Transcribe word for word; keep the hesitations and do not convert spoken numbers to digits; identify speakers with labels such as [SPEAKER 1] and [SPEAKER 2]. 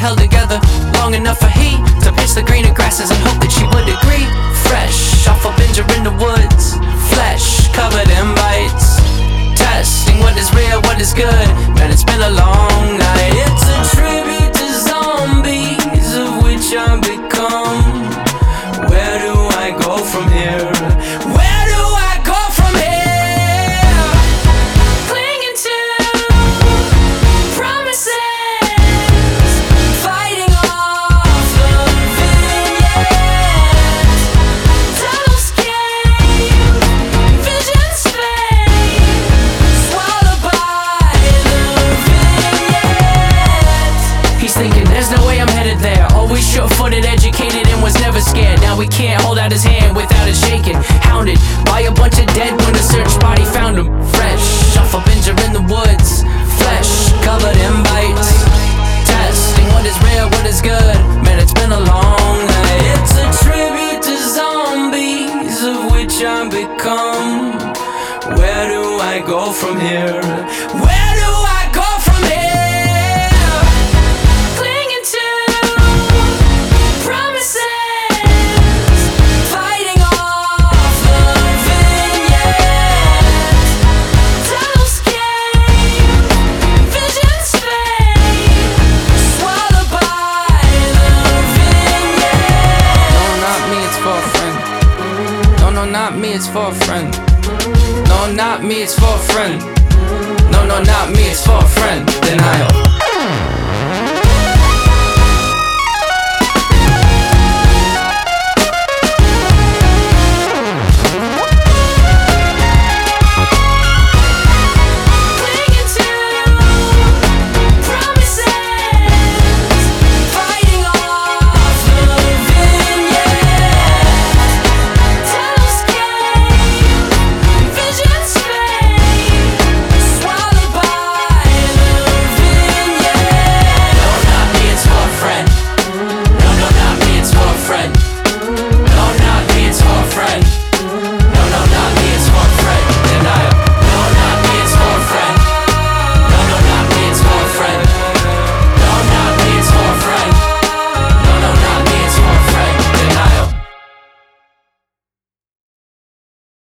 [SPEAKER 1] held together long enough for he to pitch the greener grasses and hope that she would agree. Fresh off a binger in the woods, flesh covered in bites, testing what is real, what is good. Man, it's been a long night. It's a tribute to zombies, of which I've become. Where do I go from here? Where do I go from here? Clinging to promises, fighting off the vignettes, tunnelscape, visions fade, swallowed by the vignettes. He's thinking there's no way I'm headed there. Always sure-footed, educated, and was never scared. Now he can't hold out his hand without it shaking. Hounded by a bunch of dead when the search body found him. Fresh off a binger in the woods, flesh covered in bites, testing what is real, what is good. Man, it's been a long night. It's a tribute to zombies, of which I've become. Where do I go from here? Where do I go from here? Clinging to promises, fighting off the vignettes, tunnelscape, visions fade, swallowed by the vignettes. No, not me, it's for a friend. No, no, not me, it's for a friend. No, not me, it's for a friend. No, no, not me, it's for a friend. Denial.